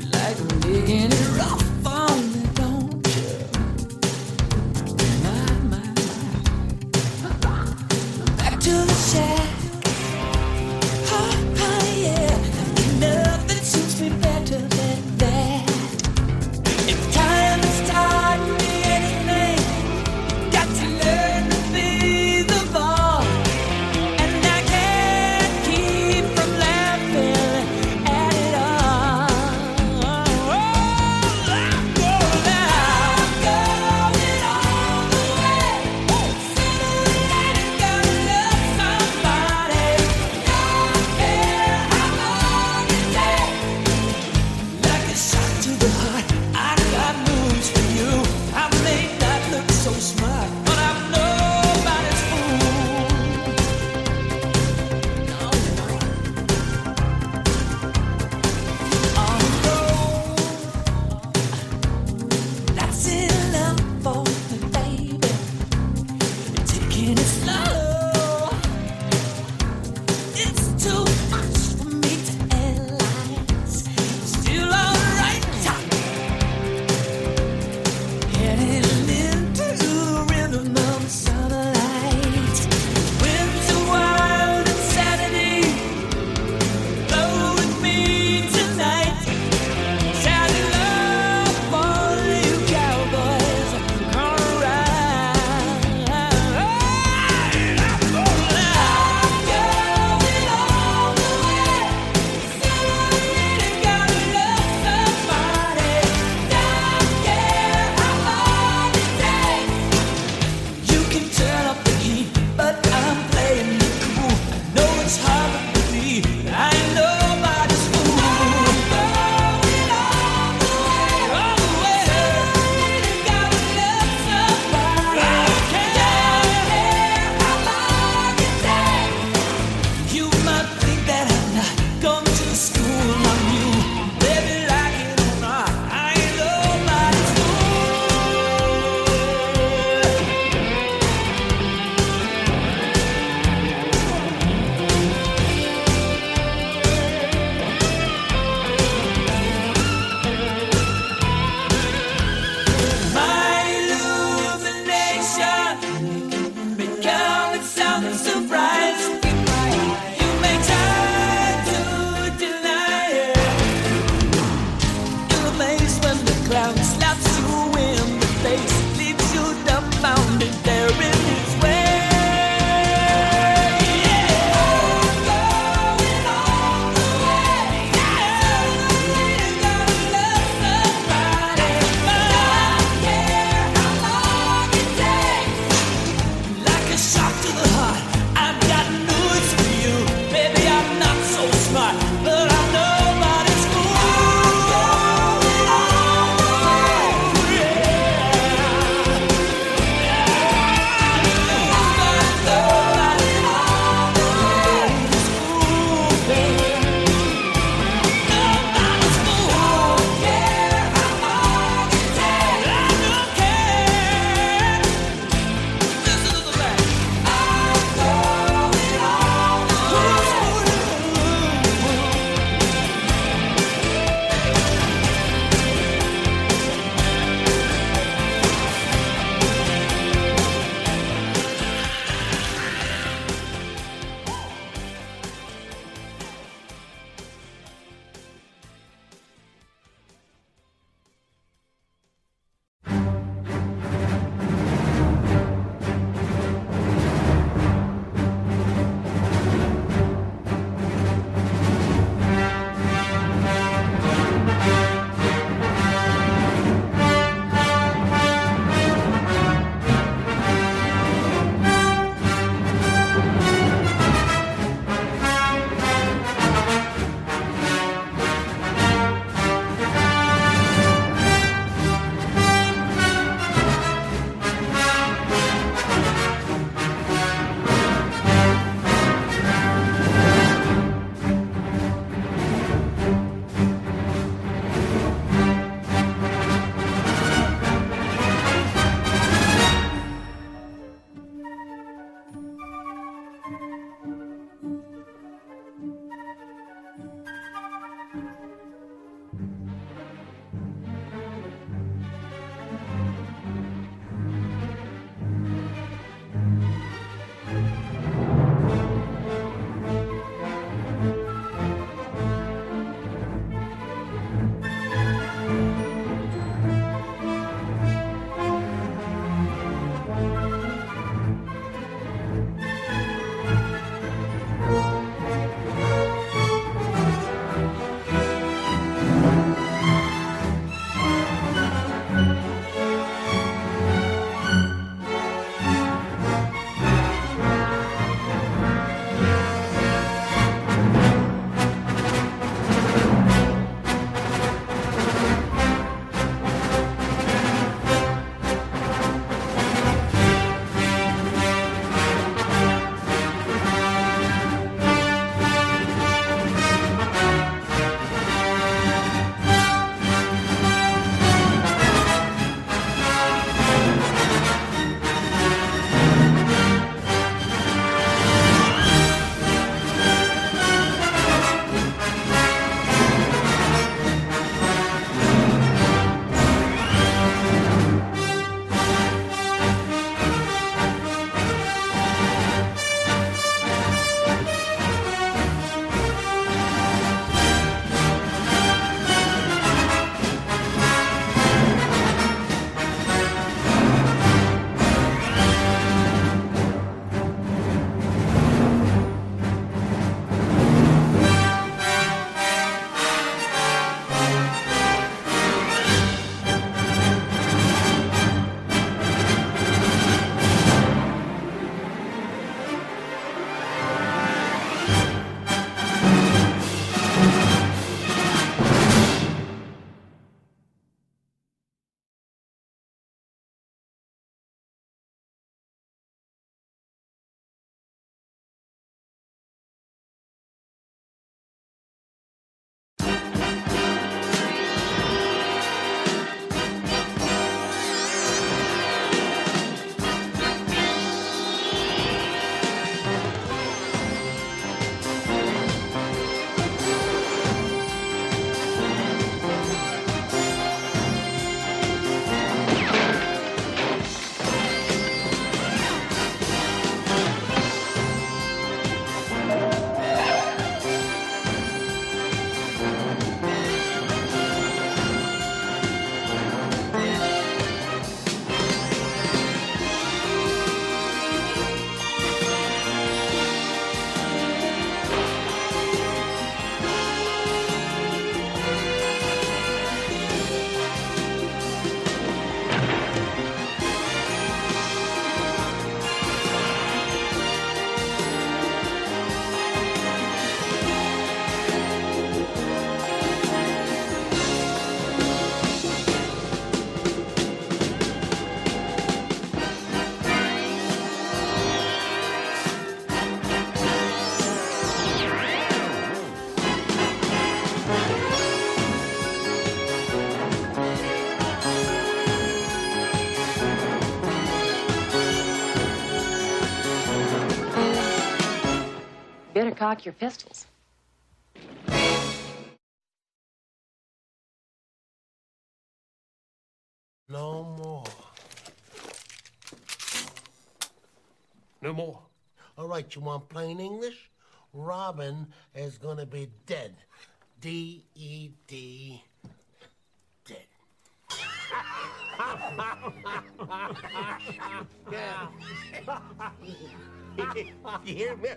like making it rough on me, don't you? My. Back to the shack. Oh, yeah. Nothing suits me better than that. If time is taught me anything, got to learn to be the ball. And I can't keep from laughing at it all. Oh, cock your pistols. No more. No more. All right, you want plain English? Robin is gonna be dead. D-E-D. Dead. Yeah. You hear me?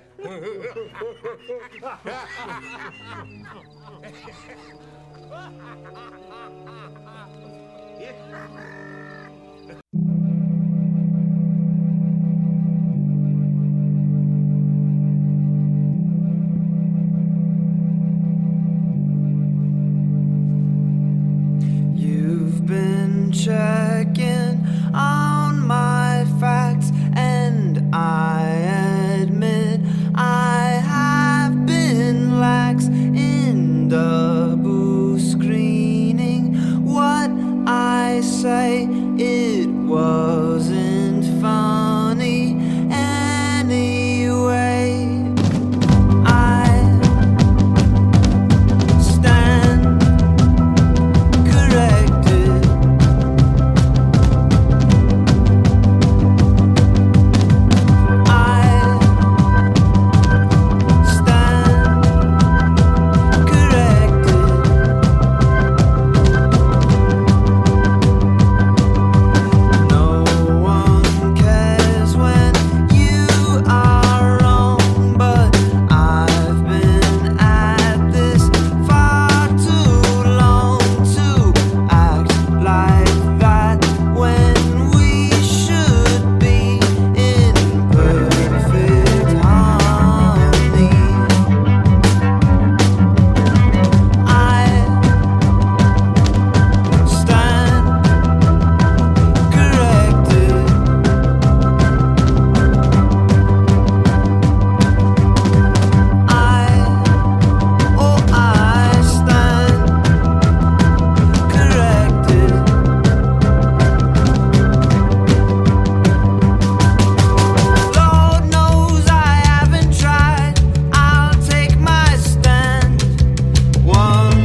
You've been checking on my facts, and I admit I have been lax in double screening what I say. It wasn't funny anyway. I stand corrected. I stand corrected. No one cares when you are wrong, but I've been at this far too long to act like that when we should be in perfect harmony. I stand corrected. I stand corrected. Lord knows I haven't tried. I'll take my stand one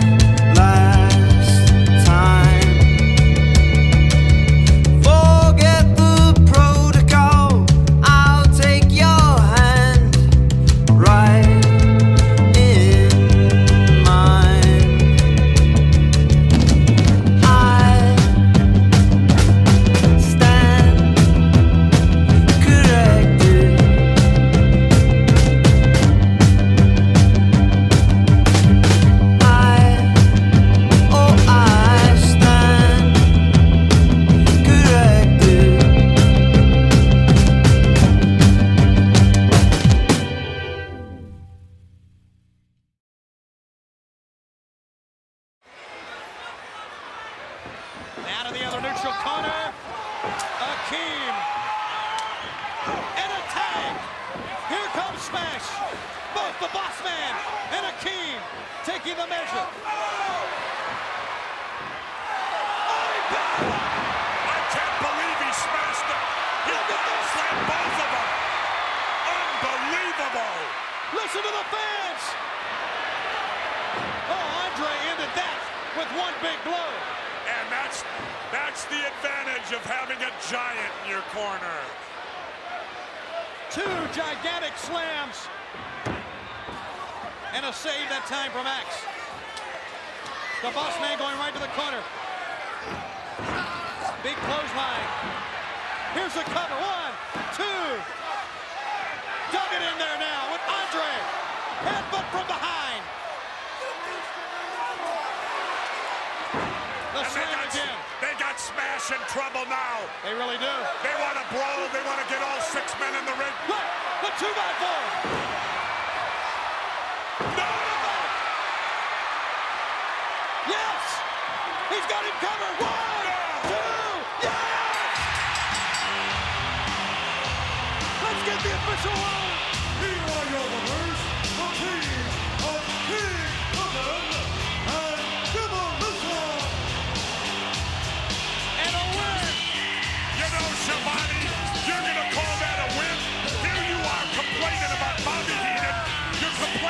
last time. Forget the protocol. I'll take your hand right in mine. I stand corrected. I stand corrected. Out of the other neutral corner, Akeem. And a tag. Here comes Smash. Both the Boss Man and Akeem taking the measure. I can't believe he smashed them. He slammed both of them. Unbelievable. Listen to the fans. Oh, Andre ended that with one big blow. And that's the advantage of having a giant in your corner. Two gigantic slams. And a save that time from Axe. The Boss Man going right to the corner. Big clothesline. Here's the cover. 1, 2. Dug it in there now with Andre. Headbutt from behind. The And slam again. they got Smash in trouble now. They really do. They want to brawl. They want to get all 6 men in the ring. Look, the 2x4. No! Yes! He's got him covered. 1, 2, yes! Let's get the official one. Here are your winners, the team of King Kevin and Demolition. And a win. You know, Shabani, you're going to call that a win? Here you are complaining about Bobby Heenan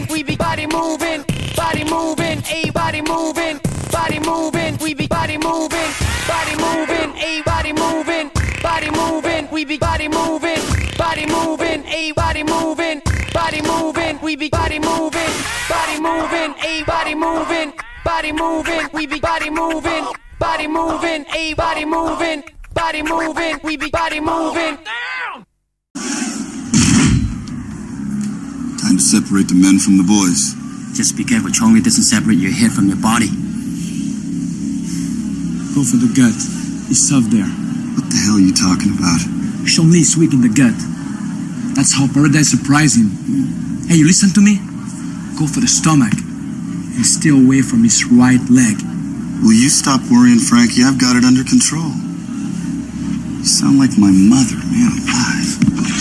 moving, we be body moving, a body moving, we be body moving, a body moving, we be body moving, a body moving, we be body moving, a body moving, we be body moving, a body moving, we be body moving. Time to separate the men from the boys. Just be careful Chong doesn't separate your head from your body. Go for the gut. He's tough there. What the hell are you talking about? Shong Li is weak in the gut. That's how Paradise surprised him. Hey, you listen to me? Go for the stomach. And stay away from his right leg. Will you stop worrying, Frankie? I've got it under control. You sound like my mother, man alive.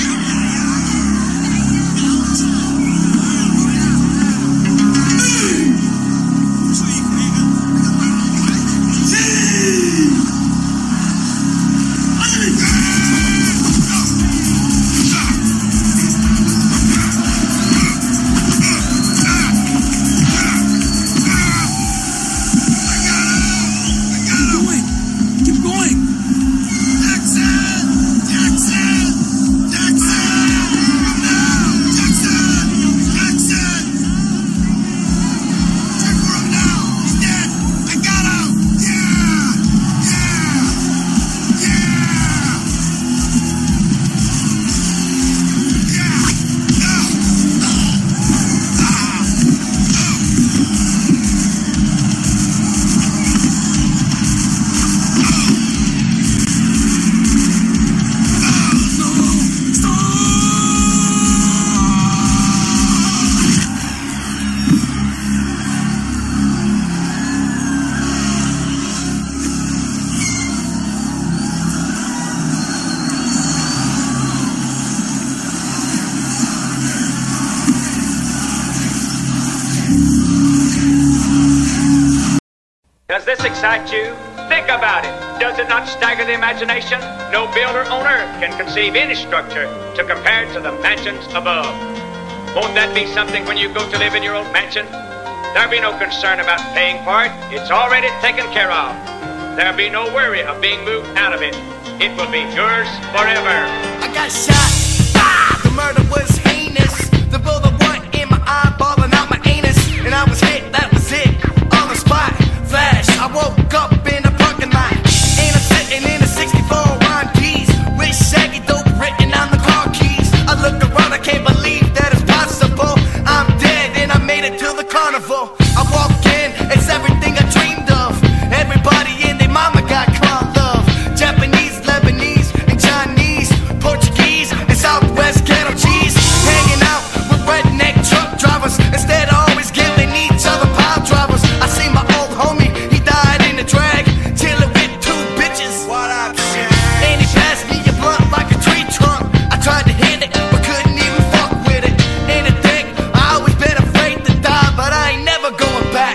Does this excite you? Think about it. Does it not stagger the imagination? No builder on earth can conceive any structure to compare to the mansions above. Won't that be something when you go to live in your own mansion? There'll be no concern about paying for it. It's already taken care of. There'll be no worry of being moved out of it. It will be yours forever. I got shot. The murder was heinous. The bullet went in my eyeball and out my anus. And I was hit, that was it. On the spot. Flash, I woke up in a parking lot. And I'm sitting in a 64 Ron G's with shaggy dope written on the car keys. I look around, I can't believe that it's possible. I'm dead and I made it to the carnival. I walk in, it's everything I dreamed of. Everybody and their mama got claw love. Japanese, Lebanese, and Chinese, Portuguese, and Southwest cattle cheese. Hanging out with redneck truck drivers instead of always giving each other pile drivers. I see my old homie, he died in the drag, chilling with two bitches. What up, shit? And he passed me a blunt like a tree trunk. I tried to hit it, but couldn't even fuck with it. And to think, I always been afraid to die, but I ain't never going back.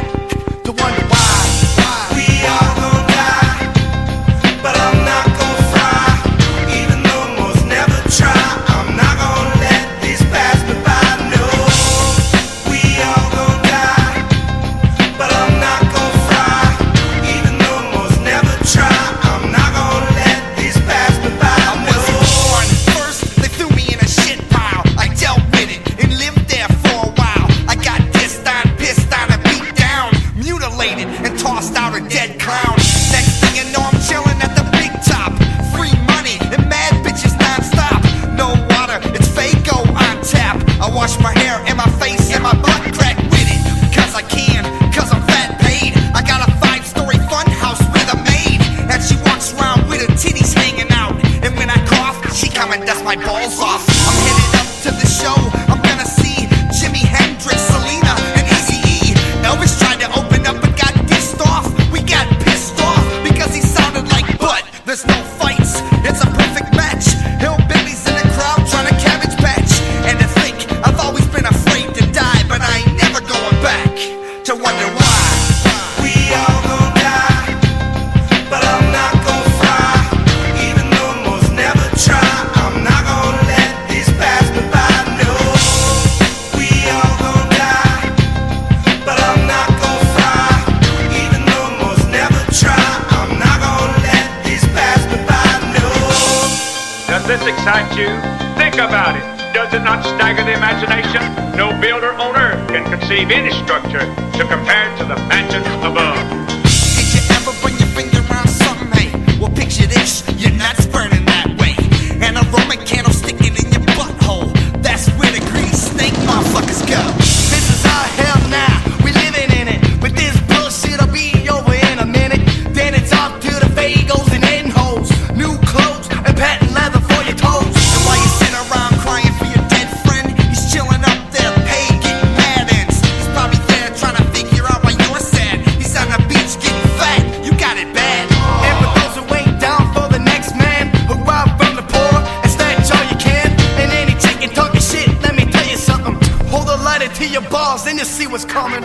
excite you? Think about it. Does it not stagger the imagination? No builder on earth can conceive any structure to compare to the mansions above. Did you ever bring your finger around something? Hey, well picture this, your nuts burning that way, and a Roman candle sticking in your butthole. That's where the grease snake motherfuckers go. This is our hell now, we living in it. But this bullshit'll be over in a minute. Then it's off to the vagos and end holes. New clothes and patent leather for your toes. And while you sit around crying for your dead friend, he's chilling up there, paid, getting mad ends. He's probably there trying to figure out why you're sad. He's on the beach getting fat, you got it bad. And for those who ain't down for the next man, who rob from the poor and snatch all you can, and any chicken talking shit, let me tell you something. Hold a lighter to your balls, then you'll see what's coming.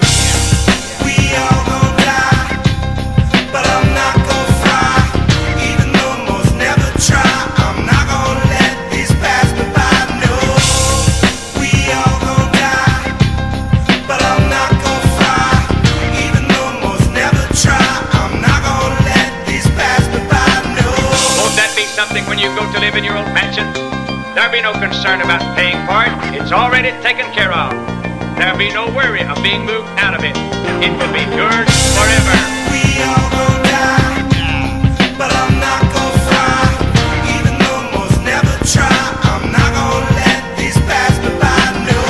We all gon' die, but I'm not gon' fry. Even though most never try, I'm not gon' let these pass me by. No, we all gon' die, but I'm not gon' fry. Even though most never try, I'm not gon' let these pass me by. No. Won't that be something when you go to live in your own mansion? There'll be no concern about paying for it. It's already taken care of. There'll be no worry of being moved out of it. It will be yours forever. We all gon' die, but I'm not gon' fry. Even though most never try, I'm not gon' let these pass me by. No,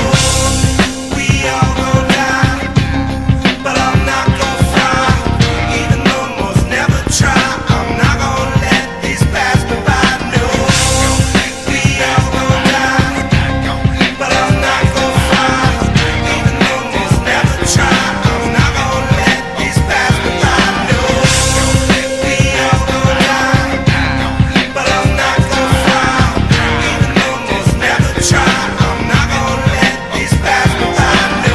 we all gon' die, but I'm not gon' fry. Even though most never try, I'm not gon' let these pass me by. No, we all gon' die, but I'm not gon' fry. Even though most never try, I'm not gon' let these pass me by. No, we all gon' die, but I'm not gon' fry. Even though most never try, I'm not gon' let these pass me by. No.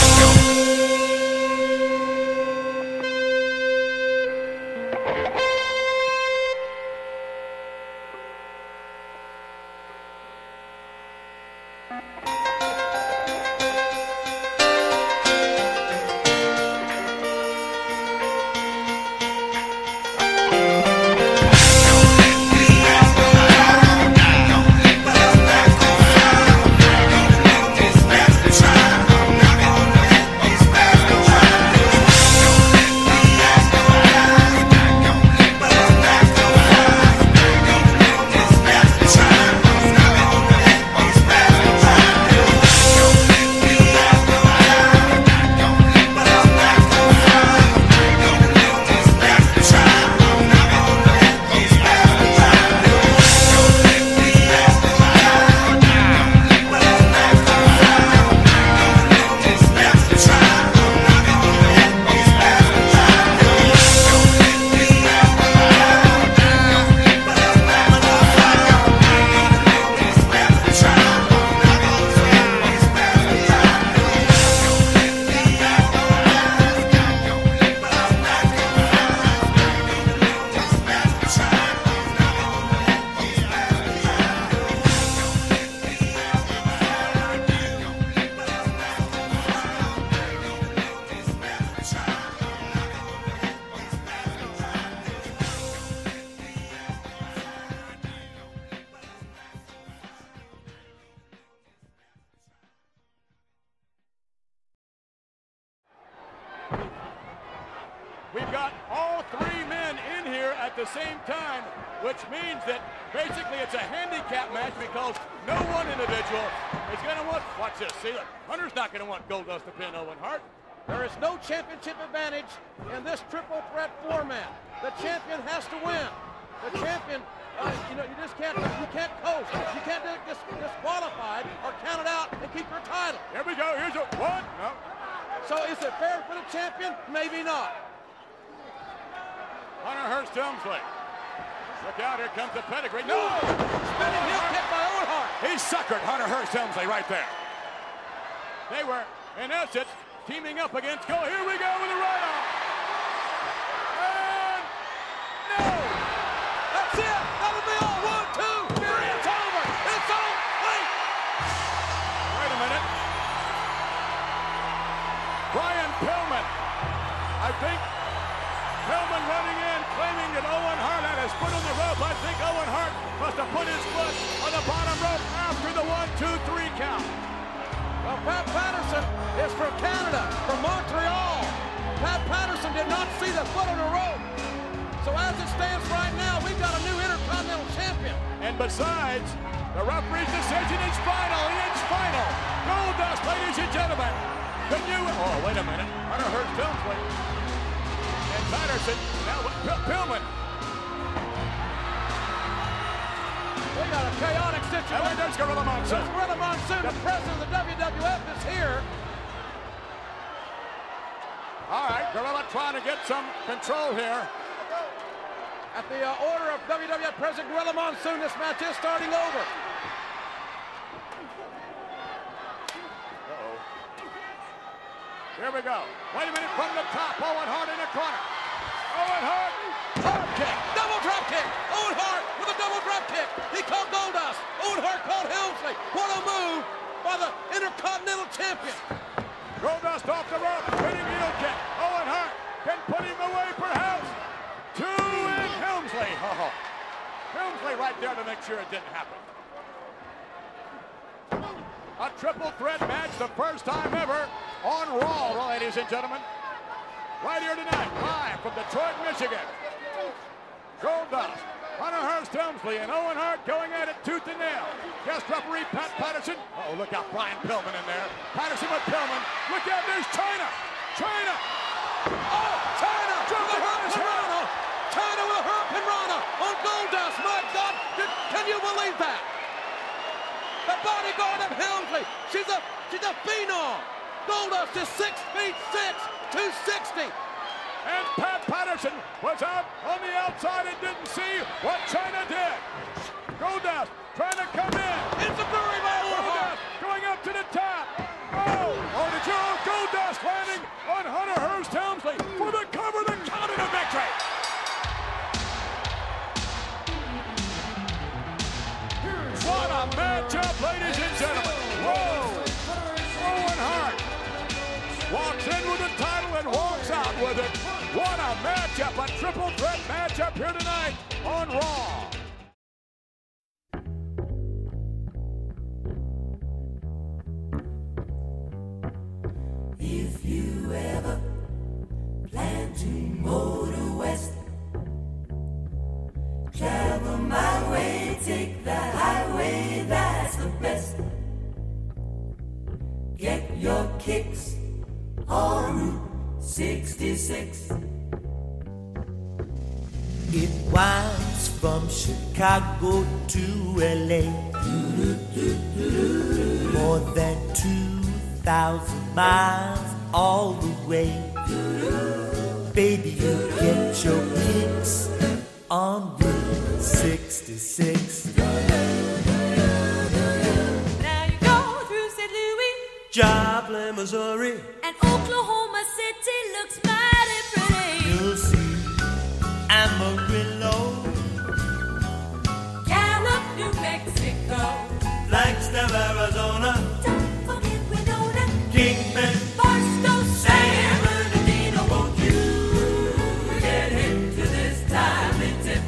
We've got all three men in here at the same time, which means that basically it's a handicap match because no one individual is going to want, watch this, see, look, Hunter's not going to want Goldust to pin Owen Hart. There is no championship advantage in this triple threat format. The champion has to win. The champion, you just can't, you can't coast. You can't get disqualified or count it out and keep your title. Here we go, here's a, what? No. So is it fair for the champion? Maybe not. Hunter Hearst Helmsley. Look out, here comes the pedigree. No! Spinning heel kick by Owen Hart. He suckered Hunter Hearst Helmsley right there. They were, in essence, teaming up against Cole. Here we go with a right arm. And no! That's it! That'll be all. 1, 2, 3, it's over! It's over! Wait a minute. Brian Pillman, I think Pillman running in, claiming that Owen Hart had his foot on the rope. I think Owen Hart must have put his foot on the bottom rope after the 1-2-3 count. Well, Pat Patterson is from Canada, from Montreal. Pat Patterson did not see the foot on the rope. So as it stands right now, we've got a new Intercontinental Champion. And besides, the referee's decision is final. It's final. Goldust, ladies and gentlemen. The new... Oh, wait a minute. Hunter Hearst Helmsley. And Patterson. Now Pillman. We got a chaotic situation. And there's Gorilla Monsoon. There's Gorilla Monsoon, the president of the WWF, is here. All right, Gorilla trying to get some control here. At the order of WWF President Gorilla Monsoon, this match is starting over. Uh-oh. Here we go. Wait a minute, from the top, Owen Hart in the corner. Owen Hart, drop kick, double drop kick. Owen Hart with a double drop kick. He called Goldust. Owen Hart called Helmsley. What a move by the Intercontinental Champion. Goldust off the rope, hitting heel kick. Owen Hart can put him away perhaps. Two in Helmsley. Oh, Helmsley right there to make sure it didn't happen. A triple threat match, the first time ever on Raw, ladies and gentlemen. Right here tonight, live from Detroit, Michigan. Goldust, Hunter Hearst Helmsley, and Owen Hart going at it tooth and nail. Guest referee Pat Patterson. Oh, look out, Brian Pillman in there. Patterson with Pillman. Look out, there's China. China. Oh, China with a Hurricane Rana. China with a Hurricane Rana on Goldust. My God, can you believe that? The bodyguard of Helmsley. She's a phenom. Goldust is 6'6", 260. And Pat Patterson was out on the outside and didn't see what China did. Goldust trying to come in. It's a flurry by Goldust going up to the top. Oh, the Joe Goldust landing on Hunter Hearst Helmsley for the cover, the count, and a victory. What a matchup, ladies and gentlemen. Whoa! Owen Hart walks in with the title and walks out with it. What a matchup, a triple threat matchup here tonight on Raw. If you ever plan to motor west, travel my way, take the highway, that's the best. Get your kicks on Route 66. It winds from Chicago to LA. More than 2,000 miles all the way. Baby, you get your kicks on Route 66. Now you go through St. Louis, Joplin, Missouri, and Oklahoma City looks mighty pretty. you'll see Amarillo, Gallup, New Mexico, Flagstaff, Arizona, don't forget Winona, Kingman, Barstow, San Bernardino. Won't you get hip to this timely tip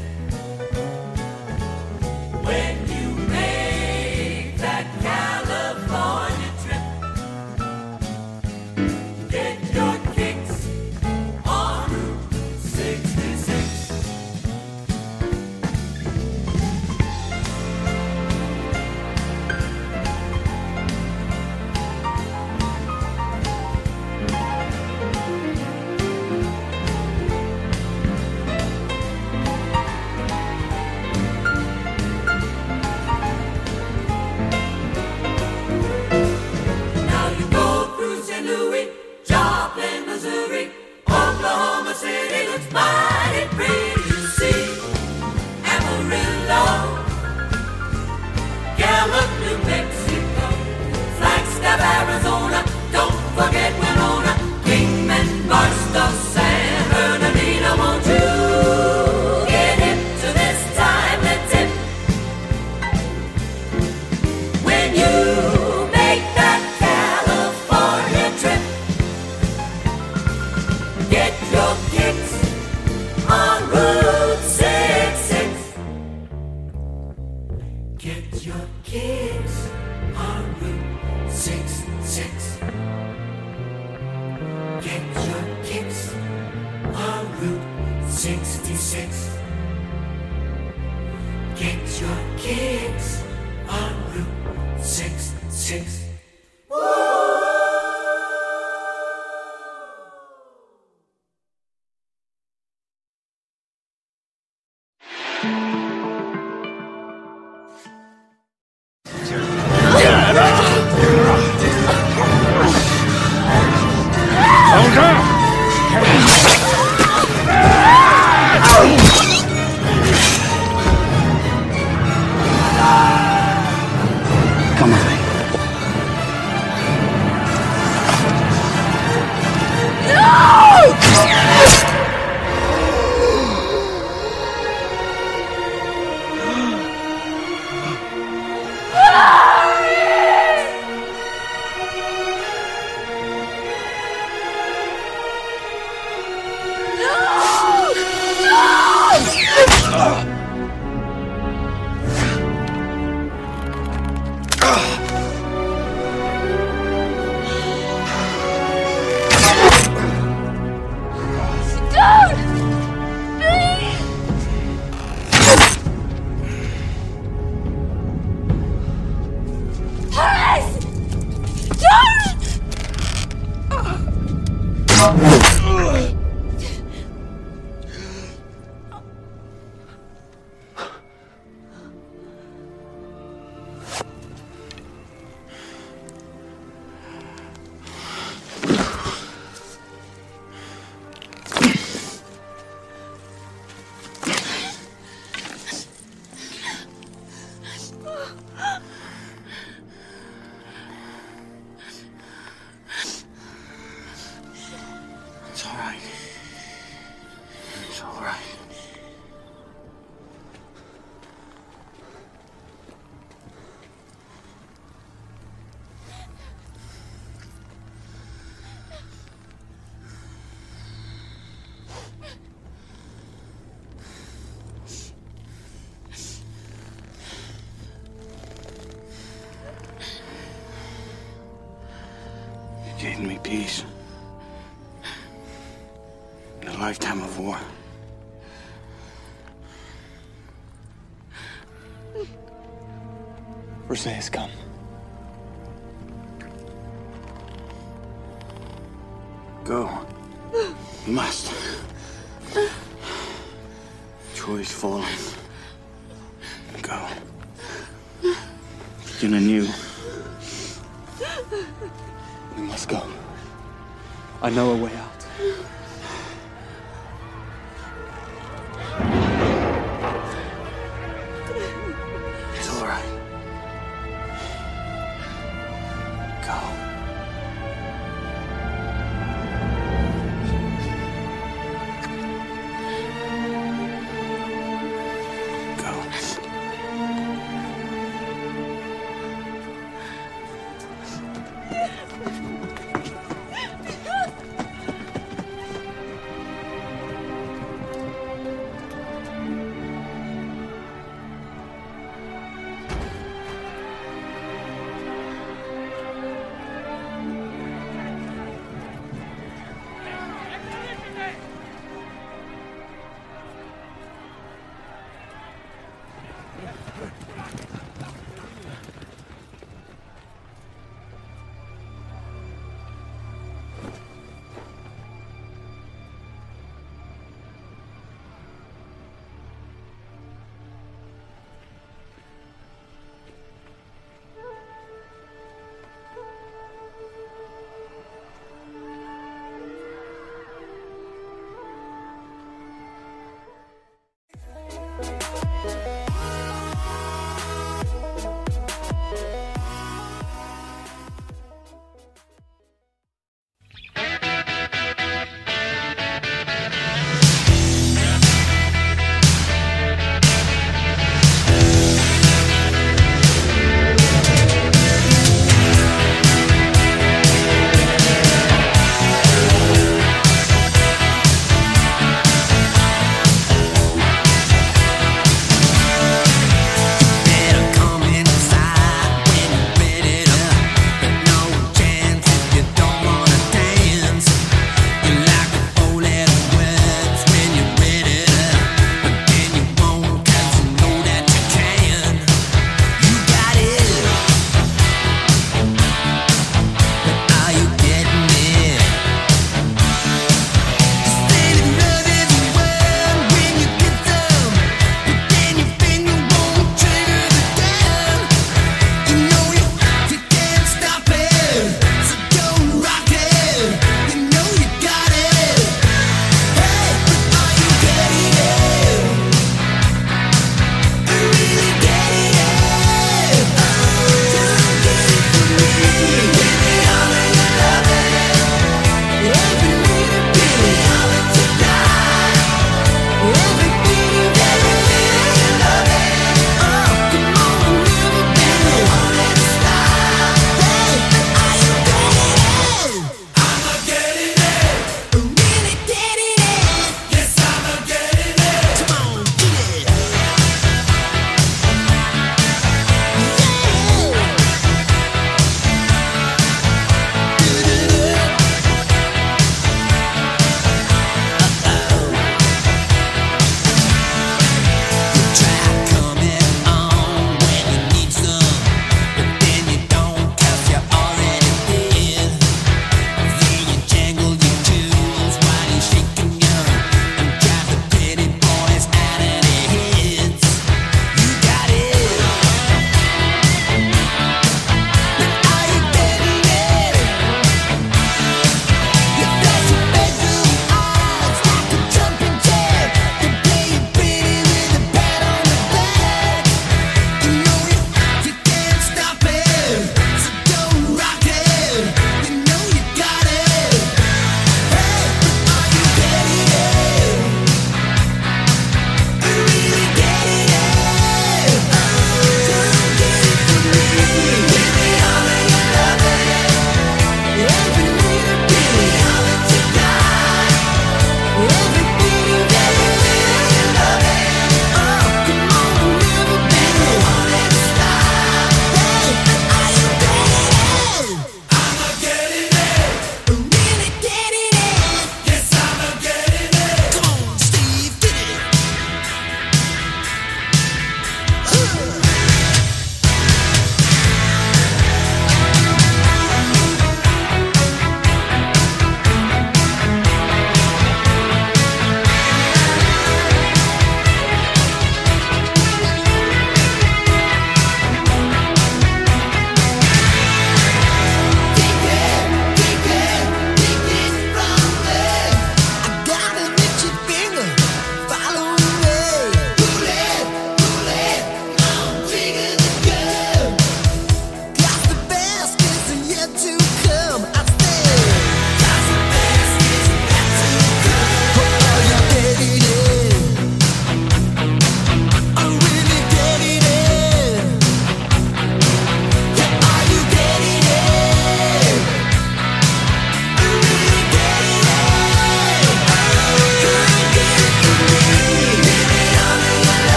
when you make that California trip? Get your kicks on Route 66. Now you go through St. Louis, Joplin, Missouri, Oklahoma City looks mighty pretty. You see Amarillo, Gallup, New Mexico, Flagstaff, Arizona, don't forget Winona, Kingman, Barstow, San Bernardino. Won't you get hip to this timely tip when you make that California trip? Get your kicks Get your kicks on Route 66. Get your kicks on Route 66. Come on. It's all right. It's all right. You gave me peace. In a lifetime of war. First day has come. Go. You must. Troy's fallen. Go. Begin anew. We must go. I know a way out. It's all right. Go.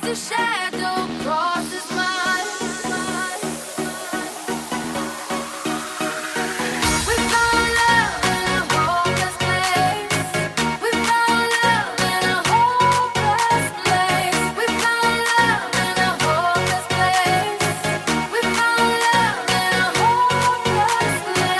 a shadow crosses mine. We found love in a hopeless place. We found love in a hopeless place. We found love in a hopeless place. We found love in a hopeless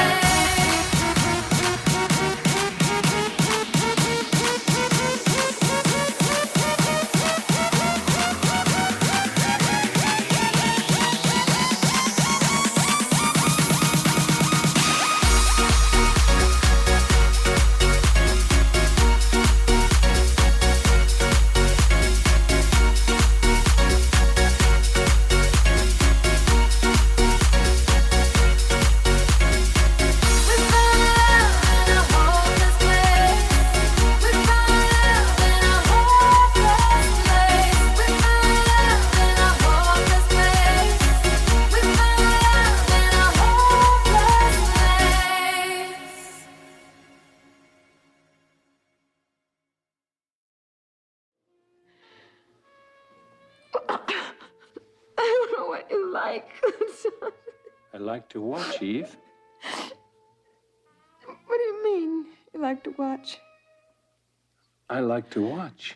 I don't know what you like. I like to watch, Eve. What do you mean, you like to watch? I like to watch.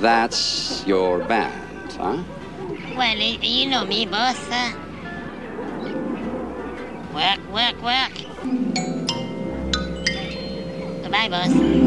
That's your band, huh? Well, you know me, boss. Work, work, work. Goodbye, boss.